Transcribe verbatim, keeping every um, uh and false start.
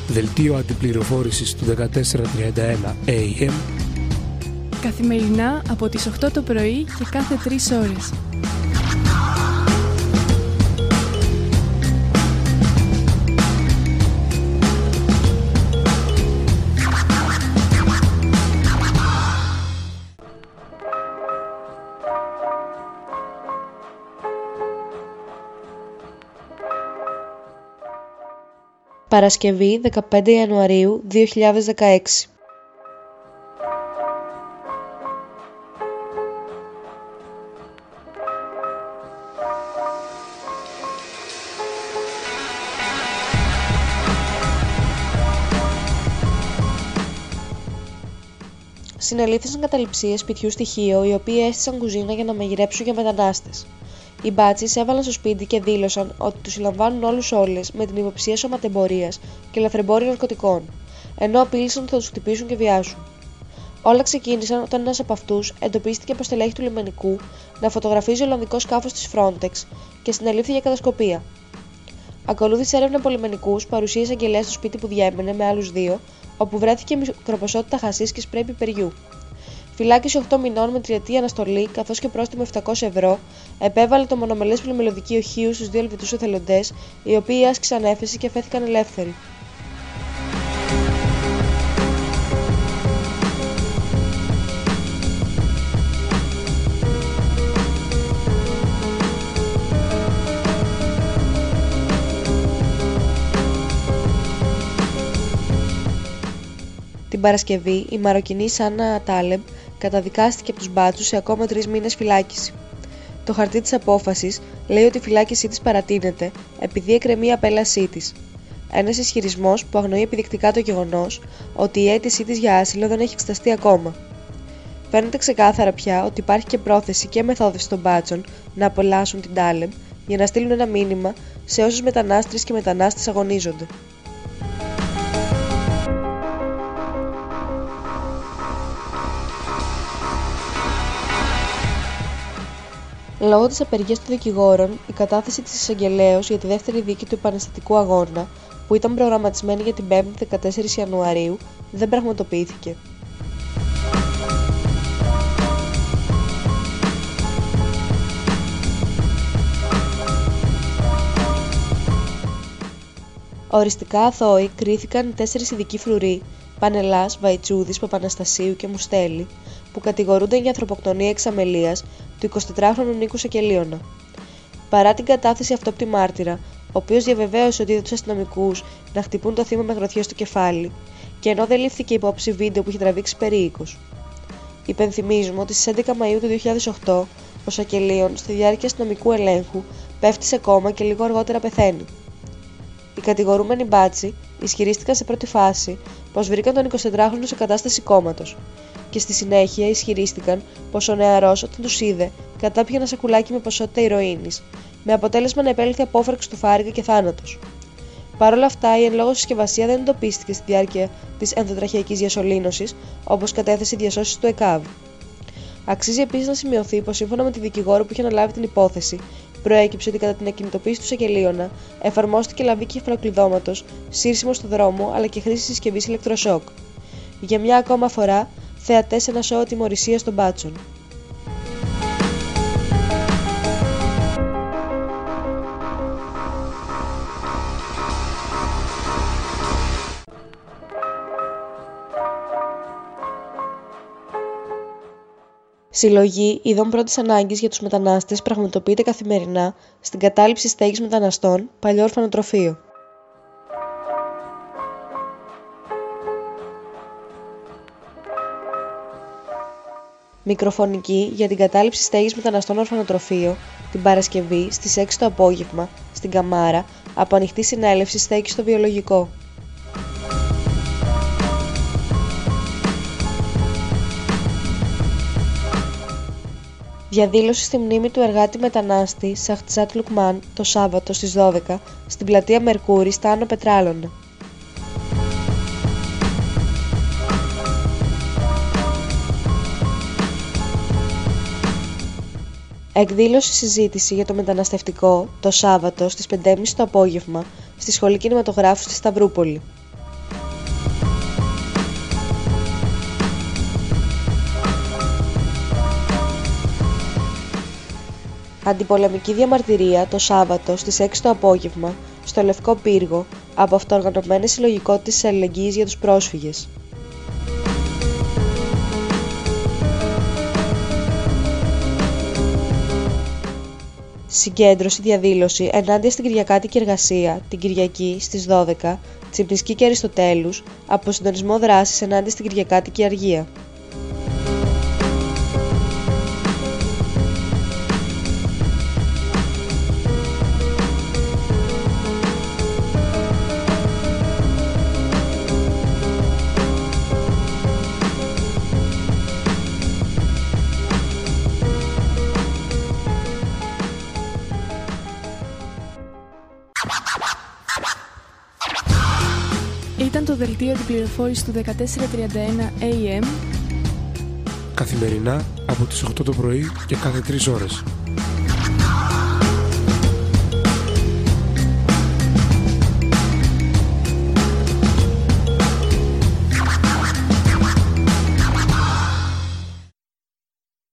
Δελτίο αντιπληροφόρησης του δεκατέσσερα τριάντα ένα έι εμ. Καθημερινά από τις οκτώ το πρωί και κάθε τρεις ώρες. Παρασκευή δεκαπέντε Ιανουαρίου δύο χιλιάδες δεκαέξι. Συνελήφθησαν καταληψίες σπιτιού στη Χίο, οι οποίοι έστησαν κουζίνα για να μαγειρέψουν για μετανάστες. Οι μπάτσις έβαλαν στο σπίτι και δήλωσαν ότι τους συλλαμβάνουν όλους όλες με την υποψία σωματεμπορίας και λαθρεμπόριου ναρκωτικών, ενώ απείλησαν ότι θα τους χτυπήσουν και βιάσουν. Όλα ξεκίνησαν όταν ένας από αυτούς εντοπίστηκε από στελέχη του λιμενικού να φωτογραφίζει ολλανδικό σκάφος της Frontex και συνελήφθη για κατασκοπία. Ακολούθησε έρευνα από λιμενικούς, παρουσία εισαγγελέα στο σπίτι που διέμενε με άλλους δύο, όπου βρέθηκε μικροποσότητα χασίς και σπρέι πιπεριού. Φυλάκιση οκτώ μηνών με τριετή αναστολή καθώς και πρόστιμο επτακόσια ευρώ επέβαλε το μονομελές πλημμυλωδικείο Χίου στους δύο Ελβετούς εθελοντές, οι οποίοι άσκησαν έφεση και αφέθηκαν ελεύθεροι. Την Παρασκευή, η Μαροκινή Σάνα Τάλεμπ καταδικάστηκε από τους μπάτσους σε ακόμα τρεις μήνες φυλάκιση. Το χαρτί της απόφασης λέει ότι η φυλάκισή της παρατείνεται επειδή εκκρεμεί η απέλασή της. Ένας ισχυρισμός που αγνοεί επιδεικτικά το γεγονός ότι η αίτησή της για άσυλο δεν έχει εξεταστεί ακόμα. Φαίνεται ξεκάθαρα πια ότι υπάρχει και πρόθεση και μεθόδευση των μπάτσων να απολάσουν την Τάλεμπ για να στείλουν ένα μήνυμα σε όσους μετανάστριες και μετανάστες αγωνίζονται. Λόγω της απεργίας των δικηγόρων, η κατάθεση της εισαγγελέως για τη δεύτερη δίκη του επαναστατικού αγώνα, που ήταν προγραμματισμένη για την πέμπτη δεκατέσσερις Ιανουαρίου, δεν πραγματοποιήθηκε. Οριστικά αθώοι κρίθηκαν οι τέσσερις ειδικοί φρουροί, Πανελάς, Βαϊτσούδης, Παπαναστασίου και Μουστέλη, που κατηγορούνται για ανθρωποκτονία εξ αμελίας του εικοσιτετράχρονου Νίκου Σακελίωνα. Παρά την κατάθεση αυτόπτη μάρτυρα, ο οποίος διαβεβαίωσε ότι είδε τους αστυνομικούς να χτυπούν το θύμα με γροθιές στο κεφάλι, και ενώ δεν λήφθηκε υπόψη βίντεο που είχε τραβήξει περίοικος. Υπενθυμίζουμε ότι στις έντεκα Μαΐου του δύο χιλιάδες οκτώ ο Σακελίων, στη διάρκεια αστυνομικού ελέγχου, πέφτει σε κόμμα και λίγο αργότερα πεθαίνει. Οι κατηγορούμενοι μπάτσοι ισχυρίστηκαν σε πρώτη φάση πως βρήκαν τον εικοσιτετράχρονο σε κατάσταση κόμματος, και στη συνέχεια ισχυρίστηκαν πως ο νεαρός όταν τους είδε κατάπιε ένα σακουλάκι με ποσότητα ηρωίνης, με αποτέλεσμα να επέλθει απόφαρξη του φάρικα και θάνατος. Παρ' όλα αυτά, η εν λόγω συσκευασία δεν εντοπίστηκε στη διάρκεια της ενδοτραχειακής διασωλήνωσης, όπως κατέθεσε η διασώση του ΕΚΑΒ. Αξίζει επίσης να σημειωθεί πως σύμφωνα με τη δικηγόρο που είχε αναλάβει την υπόθεση, προέκυψε ότι κατά την ακινητοποίηση του Σακελίωνα εφαρμόστηκε λαβή κεφαλοκλειδώματος, σύρσιμο στο δρόμο αλλά και χρήση συσκευής ηλεκτροσόκ. Για μια ακόμα φορά, θεατές ένα σόου ατιμωρησίας των μπάτσων. Συλλογή ειδών πρώτης ανάγκης για τους μετανάστες πραγματοποιείται καθημερινά στην κατάληψη στέγης μεταναστών, παλιό ορφανοτροφείο. Μικροφωνική για την κατάληψη στέγης μεταναστών ορφανοτροφείο την Παρασκευή στις έξι το απόγευμα στην Καμάρα από ανοιχτή συνέλευση στέγης στο βιολογικό. Διαδήλωση στη μνήμη του εργάτη μετανάστη Σαχτζάτ Λουκμάν το Σάββατο στις δώδεκα στην πλατεία Μερκούρη στα Άνω Πετράλωνα. Εκδήλωση συζήτηση για το μεταναστευτικό το Σάββατο στις πέντε και μισή το απόγευμα στη Σχολή Κινηματογράφου στη Σταυρούπολη. Αντιπολεμική διαμαρτυρία το Σάββατο στις έξι το απόγευμα στο Λευκό Πύργο από αυτοοργανωμένες συλλογικότητες της αλληλεγγύης για τους πρόσφυγες. Συγκέντρωση, διαδήλωση ενάντια στην κυριακάτικη εργασία την Κυριακή στις δώδεκα, Τσιπνισκή και Αριστοτέλους, από συντονισμό δράσης ενάντια στην κυριακάτικη αργία. Ήταν το δελτίο αντιπληροφόρησης του δεκατέσσερα τριάντα ένα έι εμ Καθημερινά από τις οκτώ το πρωί και κάθε τρεις ώρες.